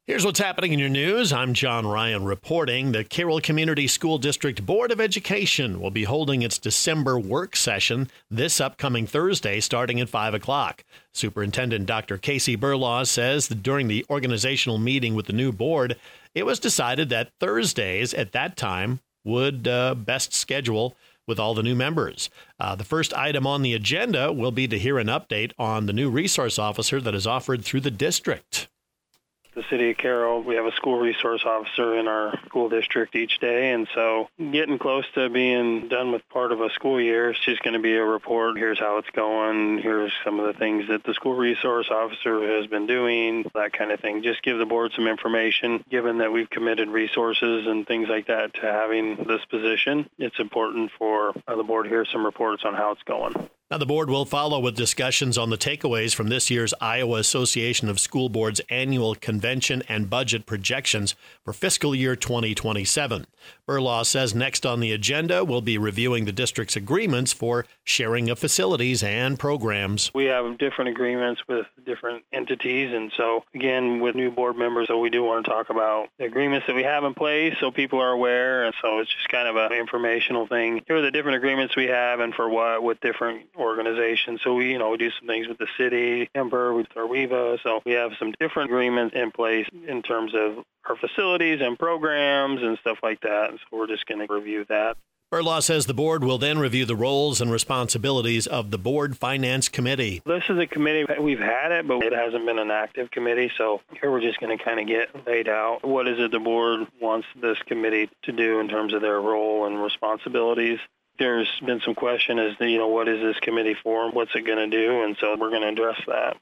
Here's what's happening in your news. I'm John Ryan reporting. The Carroll Community School District Board of Education will be holding its December work session this upcoming Thursday starting at 5 o'clock. Superintendent Dr. Casey Burlaw says that during the organizational meeting with the new board, it was decided that Thursdays at that time would best schedule with all the new members. The first item on the agenda will be to hear an update on the new resource officer that is offered through the district. The city of Carroll, we have a school resource officer in our school district each day, and so getting close to being done with part of a school year, it's just going to be a report. Here's how it's going. Here's some of the things that the school resource officer has been doing, that kind of thing. Just give the board some information. Given that we've committed resources and things like that to having this position, it's important for the board to hear some reports on how it's going. Now, the board will follow with discussions on the takeaways from this year's Iowa Association of School Boards annual convention and budget projections for fiscal year 2027. Burlaw says next on the agenda will be reviewing the district's agreements for sharing of facilities and programs. We have different agreements with different entities, and so, again, with new board members, so we do want to talk about the agreements that we have in place so people are aware, and so it's just kind of an informational thing. Here are the different agreements we have and for what with different organizations. So we do some things with the city, Ember, with Arweva. So we have some different agreements in place in terms of our facilities and programs and stuff like that. And so we're just going to review that. Burlaw says the board will then review the roles and responsibilities of the Board Finance Committee. This is a committee, we've had it, but it hasn't been an active committee. So here we're just going to kind of get laid out. What is it the board wants this committee to do in terms of their role and responsibilities? There's been some question as to, what is this committee for? What's it going to do? And so we're going to address that.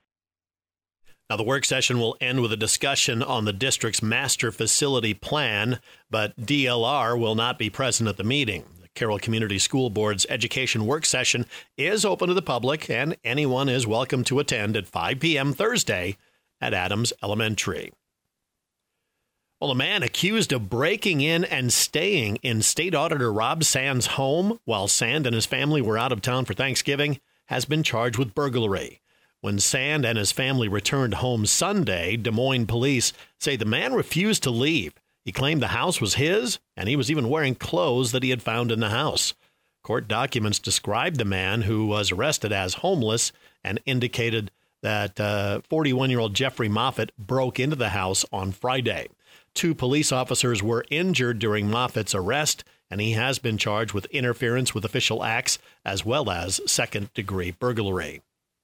Now, the work session will end with a discussion on the district's master facility plan, but DLR will not be present at the meeting. The Carroll Community School Board's education work session is open to the public, and anyone is welcome to attend at 5 p.m. Thursday at Adams Elementary. Well, a man accused of breaking in and staying in State Auditor Rob Sand's home while Sand and his family were out of town for Thanksgiving has been charged with burglary. When Sand and his family returned home Sunday, Des Moines police say the man refused to leave. He claimed the house was his, and he was even wearing clothes that he had found in the house. Court documents described the man, who was arrested as homeless, and indicated that 41-year-old Jeffrey Moffitt broke into the house on Friday. 2 police officers were injured during Moffitt's arrest, and he has been charged with interference with official acts as well as second-degree burglary.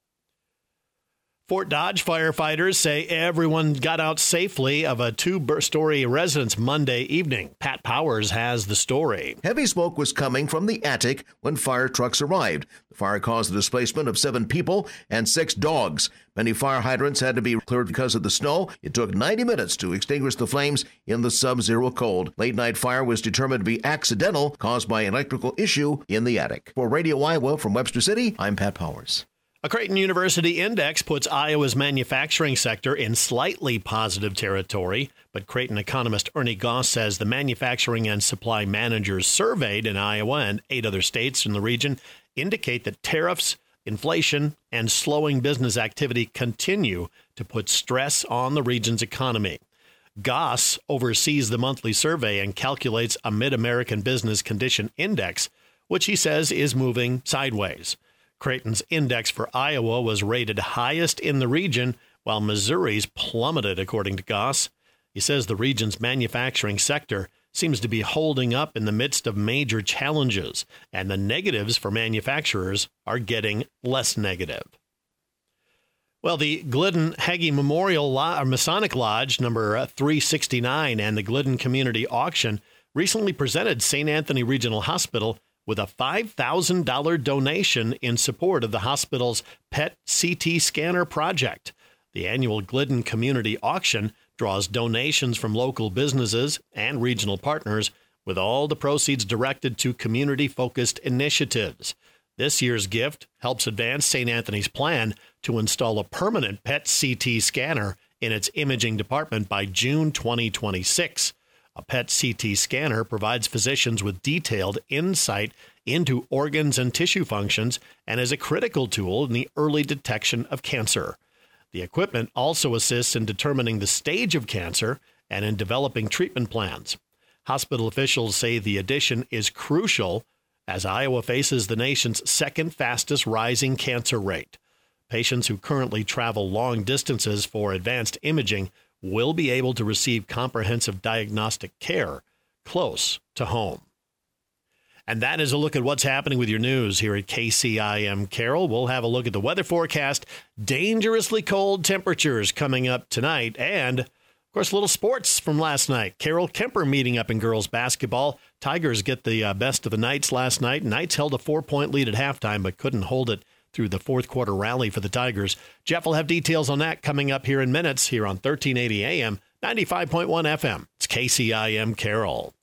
Fort Dodge firefighters say everyone got out safely of a 2-story residence Monday evening. Pat Powers has the story. Heavy smoke was coming from the attic when fire trucks arrived. The fire caused the displacement of 7 people and 6 dogs. Many fire hydrants had to be cleared because of the snow. It took 90 minutes to extinguish the flames in the sub-zero cold. Late-night fire was determined to be accidental, caused by an electrical issue in the attic. For Radio Iowa from Webster City, I'm Pat Powers. A Creighton University index puts Iowa's manufacturing sector in slightly positive territory, but Creighton economist Ernie Goss says the manufacturing and supply managers surveyed in Iowa and 8 other states in the region indicate that tariffs, inflation, and slowing business activity continue to put stress on the region's economy. Goss oversees the monthly survey and calculates a Mid-American Business Condition Index, which he says is moving sideways. Creighton's index for Iowa was rated highest in the region, while Missouri's plummeted, according to Goss. He says the region's manufacturing sector seems to be holding up in the midst of major challenges, and the negatives for manufacturers are getting less negative. Well, the Glidden Hagee Memorial Masonic Lodge number 369 and the Glidden Community Auction recently presented St. Anthony Regional Hospital with a $5,000 donation in support of the hospital's PET CT scanner project. The annual Glidden Community Auction draws donations from local businesses and regional partners, with all the proceeds directed to community-focused initiatives. This year's gift helps advance St. Anthony's plan to install a permanent PET CT scanner in its imaging department by June 2026. A PET CT scanner provides physicians with detailed insight into organs and tissue functions and is a critical tool in the early detection of cancer. The equipment also assists in determining the stage of cancer and in developing treatment plans. Hospital officials say the addition is crucial as Iowa faces the nation's second fastest rising cancer rate. Patients who currently travel long distances for advanced imaging will be able to receive comprehensive diagnostic care close to home. And that is a look at what's happening with your news here at KCIM Carroll. We'll have a look at the weather forecast. Dangerously cold temperatures coming up tonight. And, of course, a little sports from last night. Carroll Kemper meeting up in girls basketball. Tigers get the best of the Knights last night. Knights held a 4-point lead at halftime, but couldn't hold it through the fourth quarter rally for the Tigers. Jeff will have details on that coming up here in minutes here on 1380 AM, 95.1 FM. It's KCIM Carroll.